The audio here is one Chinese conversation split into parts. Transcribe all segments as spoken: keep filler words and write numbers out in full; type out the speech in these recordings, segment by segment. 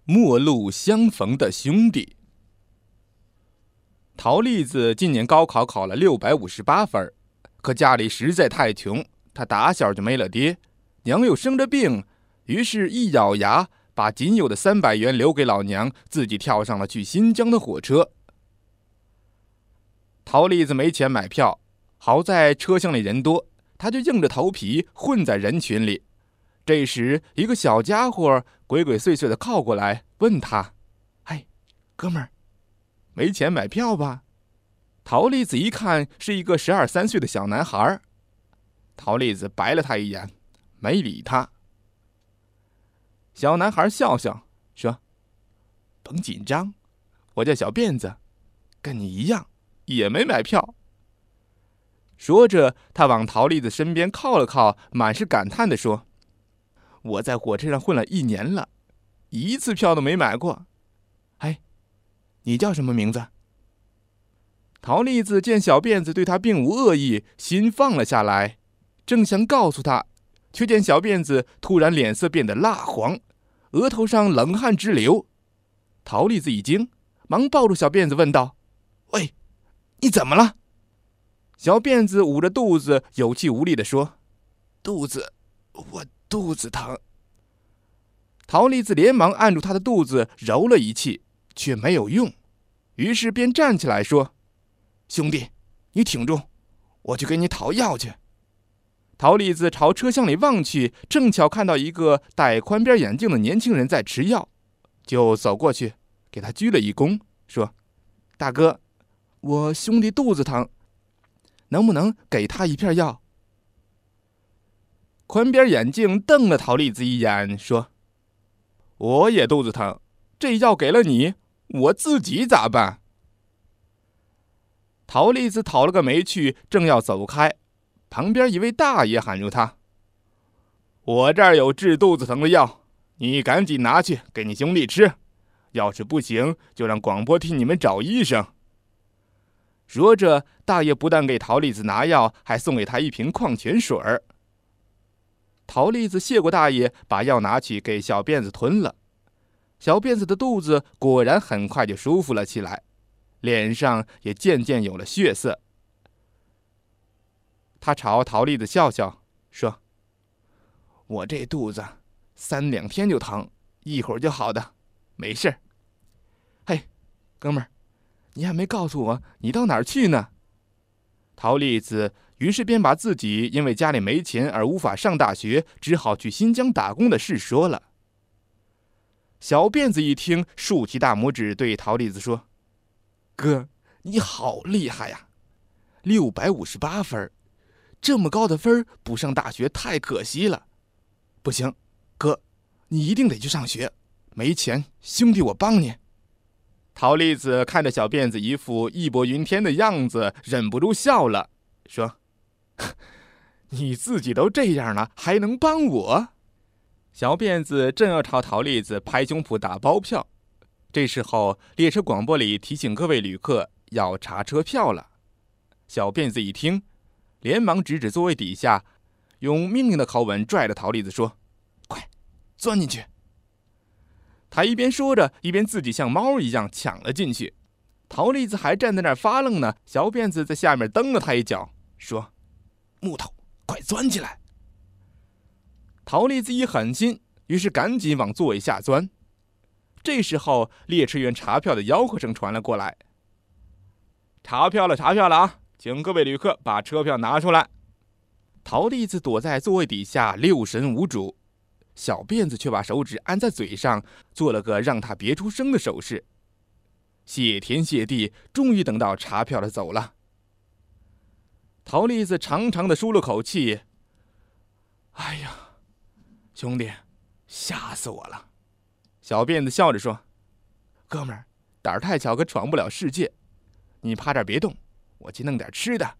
陌路相逢的兄弟。陶栗子今年高考考了六百五十八分，可家里实在太穷，他打小就没了爹，娘又生着病，于是一咬牙把仅有的三百元留给老娘，自己跳上了去新疆的火车。陶栗子没钱买票，好在车厢里人多，他就硬着头皮混在人群里。这时一个小家伙鬼鬼祟祟地靠过来问他：哎，哥们儿，没钱买票吧？陶栗子一看是一个十二三岁的小男孩，陶栗子白了他一眼，没理他。小男孩笑笑说：甭紧张，我叫小辫子，跟你一样也没买票。说着他往陶栗子身边靠了靠，满是感叹地说：我在火车上混了一年了，一次票都没买过。哎，你叫什么名字？陶栗子见小辫子对他并无恶意，心放了下来，正想告诉他，却见小辫子突然脸色变得蜡黄，额头上冷汗直流。陶栗子一惊，忙抱住小辫子问道：喂，你怎么了？小辫子捂着肚子，有气无力地说：肚子，我肚子疼。陶栗子连忙按住他的肚子揉了一气，却没有用，于是便站起来说：兄弟，你挺住，我去给你讨药去。陶栗子朝车厢里望去，正巧看到一个戴宽边眼镜的年轻人在吃药，就走过去给他鞠了一躬，说：大哥，我兄弟肚子疼，能不能给他一片药？宽边眼镜瞪了陶栗子一眼，说：我也肚子疼，这药给了你，我自己咋办？陶栗子讨了个没趣，正要走开，旁边一位大爷喊住他：我这儿有治肚子疼的药，你赶紧拿去给你兄弟吃，要是不行就让广播替你们找医生。说着，大爷不但给陶栗子拿药，还送给他一瓶矿泉水。陶栗子谢过大爷，把药拿去给小辫子吞了。小辫子的肚子果然很快就舒服了起来，脸上也渐渐有了血色。他朝陶栗子笑笑说：我这肚子三两天就疼，一会儿就好的，没事。嘿，哥们儿，你还没告诉我你到哪儿去呢？陶栗子于是便把自己因为家里没钱而无法上大学，只好去新疆打工的事说了。小辫子一听，竖起大拇指对陶栗子说：哥，你好厉害呀，六百五十八分，这么高的分不上大学太可惜了。不行，哥，你一定得去上学，没钱兄弟我帮你。陶栗子看着小辫子一副义薄云天的样子，忍不住笑了，说：你自己都这样了，还能帮我？小辫子正要朝陶栗子拍胸脯打包票，这时候列车广播里提醒各位旅客要查车票了。小辫子一听，连忙指指座位底下，用命令的口吻拽着陶栗子说：快钻进去。他一边说着，一边自己像猫一样抢了进去。陶栗子还站在那儿发愣呢，小辫子在下面蹬了他一脚，说：木头，快钻起来。陶栗子一狠心，于是赶紧往座位下钻。这时候列车员查票的吆喝声传了过来：查票了查票了啊，请各位旅客把车票拿出来。陶栗子躲在座位底下六神无主，小辫子却把手指按在嘴上，做了个让他别出声的手势。谢天谢地，终于等到查票的走了。陶栗子长长的舒了口气：哎呀，兄弟，吓死我了。小辫子笑着说：哥们儿，胆儿太小可闯不了世界，你趴这儿别动，我去弄点吃的。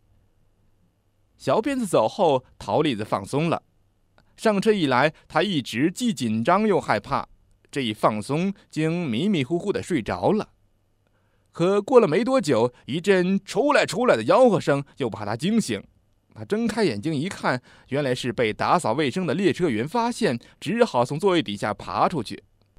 小辫子走后，陶栗子放松了。上车以来，他一直既紧张又害怕，这一放松，竟迷迷糊糊的睡着了。可过了没多久，一阵出来出来的吆喝声又把他惊醒。他睁开眼睛一看，原来是被打扫卫生的列车员发现，只好从座位底下爬出去。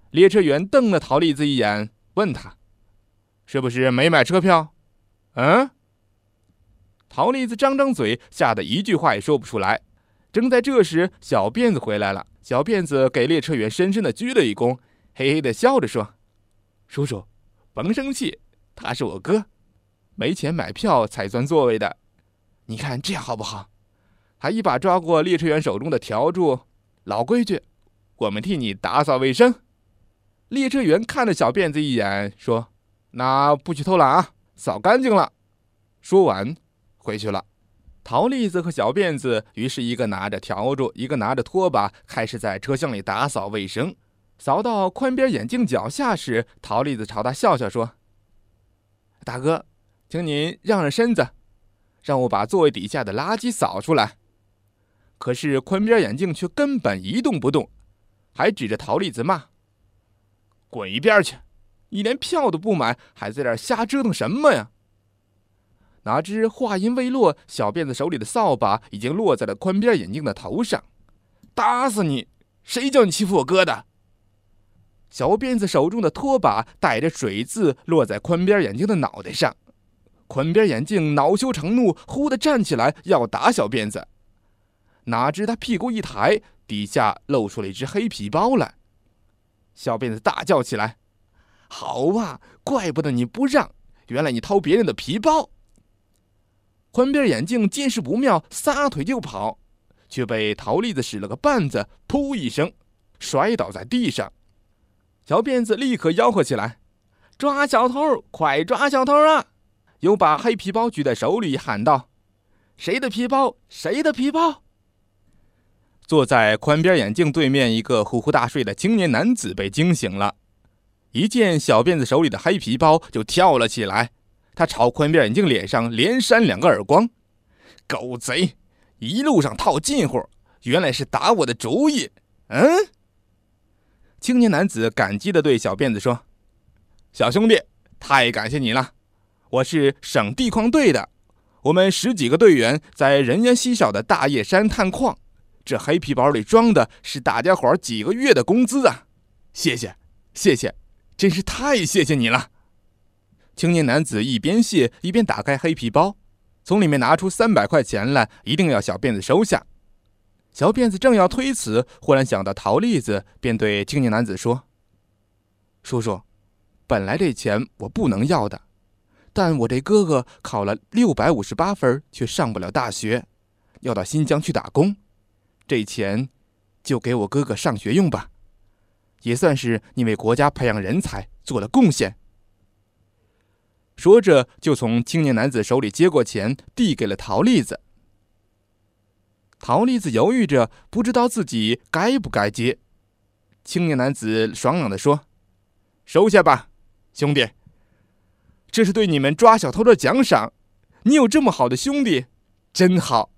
列车员瞪了陶丽子一眼，问他：“是不是没买车票？”嗯？陶丽子张张嘴，吓得一句话也说不出来。正在这时，小辫子回来了。小辫子给列车员深深的鞠了一躬，嘿嘿的笑着说：“叔叔，甭生气，他是我哥，没钱买票才钻座位的。你看这样好不好？”他一把抓过列车员手中的笤帚，老规矩，我们替你打扫卫生。列车员看了小辫子一眼，说：“那不许偷懒啊，扫干净了。”说完回去了。陶丽子和小辫子于是一个拿着笤帚，一个拿着拖把，开始在车厢里打扫卫生。扫到宽边眼镜脚下时，陶丽子朝他笑笑说：“大哥，请您让让身子，让我把座位底下的垃圾扫出来。”可是宽边眼镜却根本一动不动，还指着陶丽子骂：“滚一边去！你连票都不买，还在这儿瞎折腾什么呀？”哪知话音未落，小辫子手里的扫把已经落在了宽边眼镜的头上。“打死你！谁叫你欺负我哥的？”小辫子手中的拖把带着水渍落在宽边眼镜的脑袋上。宽边眼镜恼羞成怒，忽地站起来要打小辫子。哪知他屁股一抬，底下露出了一只黑皮包来。小辫子大叫起来：“好啊，怪不得你不让，原来你偷别人的皮包！”宽边眼镜见势不妙，撒腿就跑，却被陶丽子使了个绊子，噗一声摔倒在地上。小辫子立刻吆喝起来：“抓小偷，快抓小偷啊！”又把黑皮包举在手里，喊道：“谁的皮包？谁的皮包？”坐在宽边眼镜对面一个呼呼大睡的青年男子被惊醒了，一见小辫子手里的黑皮包就跳了起来。他朝宽边眼镜脸上连扇两个耳光：“狗贼，一路上套近乎，原来是打我的主意。”嗯？青年男子感激地对小辫子说：“小兄弟，太感谢你了！我是省地矿队的，我们十几个队员在人烟稀少的大叶山探矿，这黑皮包里装的是大家伙几个月的工资啊！谢谢，谢谢，真是太谢谢你了！”青年男子一边谢一边打开黑皮包，从里面拿出三百块钱来，一定要小辫子收下。小辫子正要推辞，忽然想到陶丽子，便对青年男子说：“叔叔，本来这钱我不能要的，但我这哥哥考了六百五十八分，却上不了大学，要到新疆去打工，这钱就给我哥哥上学用吧，也算是你为国家培养人才做了贡献。”说着，就从青年男子手里接过钱，递给了陶丽子。陶丽子犹豫着，不知道自己该不该接。青年男子爽朗地说：“收下吧，兄弟，这是对你们抓小偷的奖赏，你有这么好的兄弟，真好。”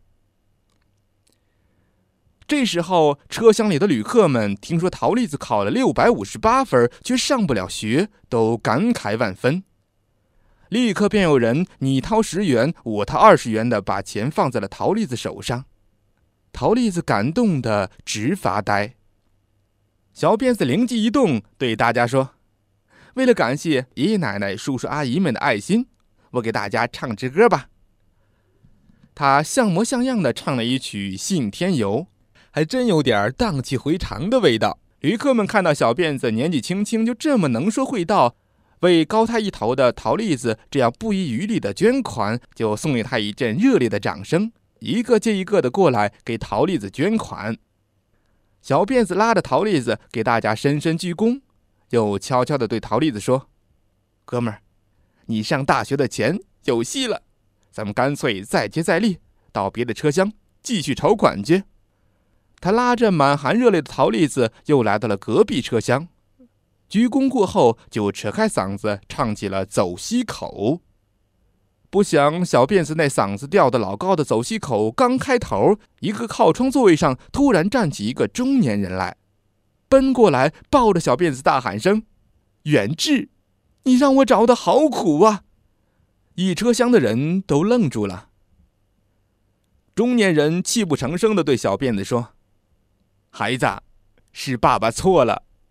这时候，车厢里的旅客们听说陶丽子考了六百五十八分，却上不了学，都感慨万分。立刻便有人你掏十元，我掏二十元的把钱放在了陶丽子手上。陶丽子感动的直发呆。小辫子灵机一动，对大家说：“为了感谢爷爷奶奶、叔叔阿姨们的爱心，我给大家唱支歌吧。”他像模像样的唱了一曲《信天游》，还真有点荡气回肠的味道。旅客们看到小辫子年纪轻轻就这么能说会道，为高他一头的陶丽子这样不遗余力的捐款，就送给他一阵热烈的掌声，一个接一个的过来给陶丽子捐款。小辫子拉着陶丽子给大家深深鞠躬，又悄悄地对陶丽子说：“哥们儿，你上大学的钱有戏了，咱们干脆再接再厉，到别的车厢继续筹款去。”他拉着满含热泪的陶丽子又来到了隔壁车厢，鞠躬过后，就扯开嗓子唱起了《走西口》。不想小辫子那嗓子调得老高的《走西口》刚开头，一个靠窗座位上突然站起一个中年人来，奔过来抱着小辫子大喊声：“远志，你让我找的好苦啊！”一车厢的人都愣住了。中年人泣不成声地对小辫子说：“孩子，是爸爸错了。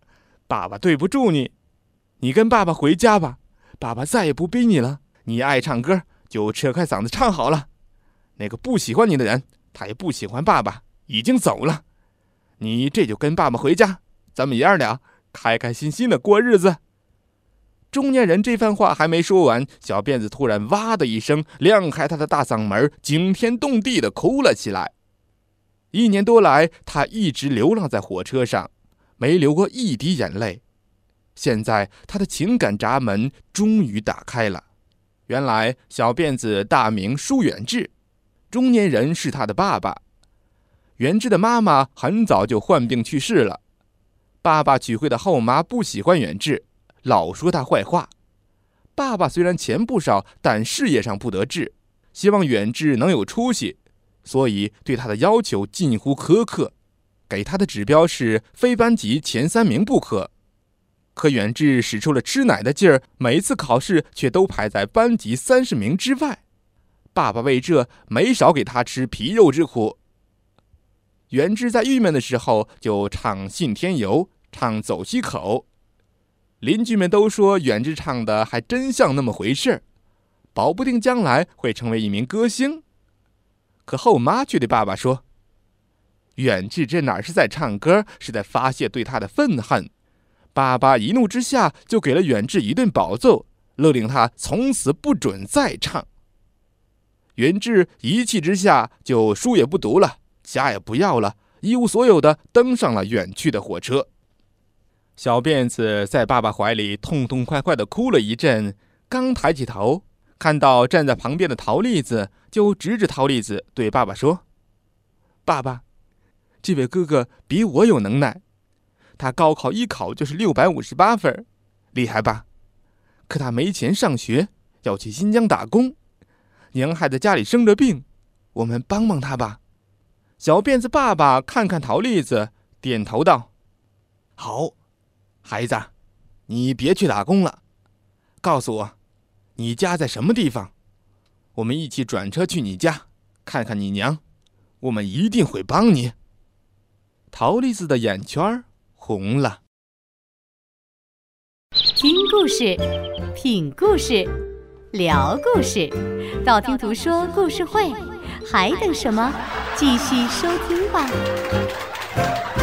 爸爸对不住你，你跟爸爸回家吧，爸爸再也不逼你了。你爱唱歌就扯开嗓子唱好了。那个不喜欢你的人，他也不喜欢爸爸，已经走了。你这就跟爸爸回家，咱们爷儿俩开开心心的过日子。”中年人这番话还没说完，小辫子突然哇的一声亮开他的大嗓门，惊天动地的哭了起来。一年多来，他一直流浪在火车上，没流过一滴眼泪。现在他的情感闸门终于打开了。原来小辫子大名舒远志，中年人是他的爸爸。远志的妈妈很早就患病去世了，爸爸娶回的后妈不喜欢远志，老说他坏话。爸爸虽然钱不少，但事业上不得志，希望远志能有出息，所以对他的要求近乎苛刻，给他的指标是非班级前三名不可。可远志使出了吃奶的劲儿，每次考试却都排在班级三十名之外。爸爸为这没少给他吃皮肉之苦。远志在郁闷的时候就唱《信天游》，唱《走西口》。邻居们都说远志唱的还真像那么回事，保不定将来会成为一名歌星。可后妈却对爸爸说，远志这哪是在唱歌，是在发泄对他的愤恨。爸爸一怒之下就给了远志一顿暴揍，勒令他从此不准再唱。远志一气之下就书也不读了，家也不要了，一无所有的登上了远去的火车。小辫子在爸爸怀里痛痛快快地哭了一阵，刚抬起头，看到站在旁边的陶栗子，就指指陶栗子对爸爸说，爸爸，这位哥哥比我有能耐，他高考一考就是六百五十八分，厉害吧？可他没钱上学，要去新疆打工，娘还在家里生着病，我们帮帮他吧。小辫子爸爸看看陶栗子，点头道，好，孩子，你别去打工了，告诉我你家在什么地方，我们一起转车去你家看看你娘，我们一定会帮你。陶栗子的眼圈红了。 听故事，品故事，聊故事，道听途说故事会，还等什么？继续收听吧。